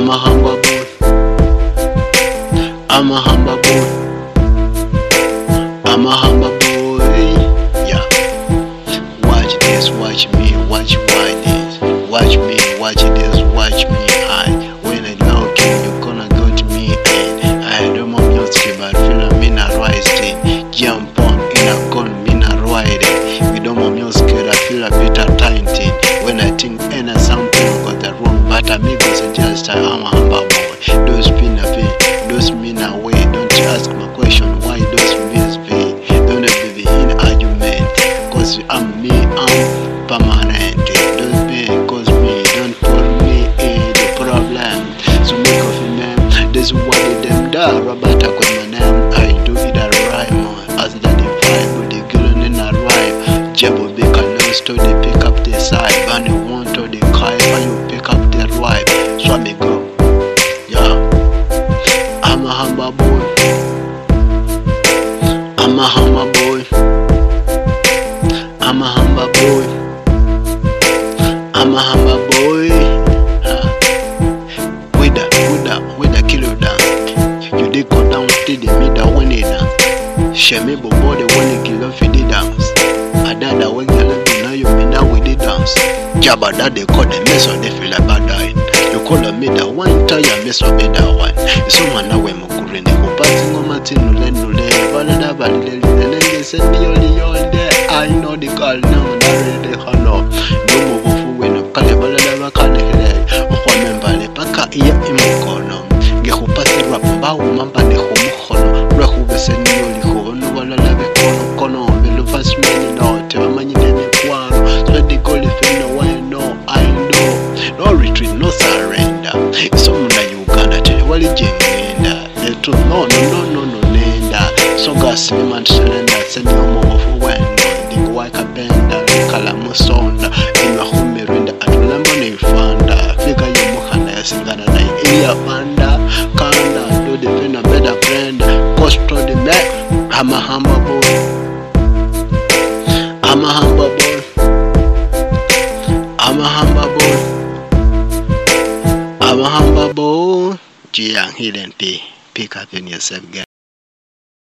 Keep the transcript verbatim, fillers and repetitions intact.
I'm a humble boy. I'm a humble boy. I'm a humble boy. Yeah. Watch this, watch me, watch why this. Watch me, watch this, watch me. I when I look in, you're gonna go to me and I don't want music, but feel I'm in a right thing. Jump on in a gun, in a riding. We don't want music, I feel a bit of time thing. When I think and something got the wrong, but amigos suggest I am a humble boy. Those spin a bit, those mean away. Don't you ask my question why those means be. Don't be in argument, cause I'm me, I'm permanent. Don't be cause me, don't put me in the problem. So make of him, man, this is what they them da Roberta cause my name. I do it a rhyme, as that the vibe with the girl in a rhyme. Jabo bake a love story, pick up the side, and you want to the kite, and you pick up the vibe. So I may go, yeah. I'm a humble boy. I'm a humble boy. I'm a humble boy. I'm a humble boy. Uh, with the, with the, with the kilo down. You did go down to the middle when it down. Shame boy the one kill off the dance. I died a way now you mean now with the dance. Jabba that they call the mess on the feel like bad dying. You call a me the one tire mess of me that one. It's someone now when Mukurine who passing on Martin Nulen Nulen. One of the then they send me only on there. I know the call now and I read the hollow. No more when a caliber never can hear. Or remember the Paka here in Mokono. Get who pass the rap about Mamba the home. Rahu was sending me only home. No one love a corner corner. The first man out. Tell me one. So they call it no one. No, I know. No retreat, no surrender. Someone that you Uganda tell you what is the truth. No, no, no, no, no, nenda. So gas me man surrender. Send you more for when the waka benda, kalamu sonda. In a home renda at Lamboni Fanda. Figure your Mohana Singana Iya Panda. Kanda do the pen a better friend. Cost to the neck. I'm a humble boy. I'm a humble boy. I'm a humble boy. I'm a humble boy. Jiang Hidden P. Pick up in yourself, guys.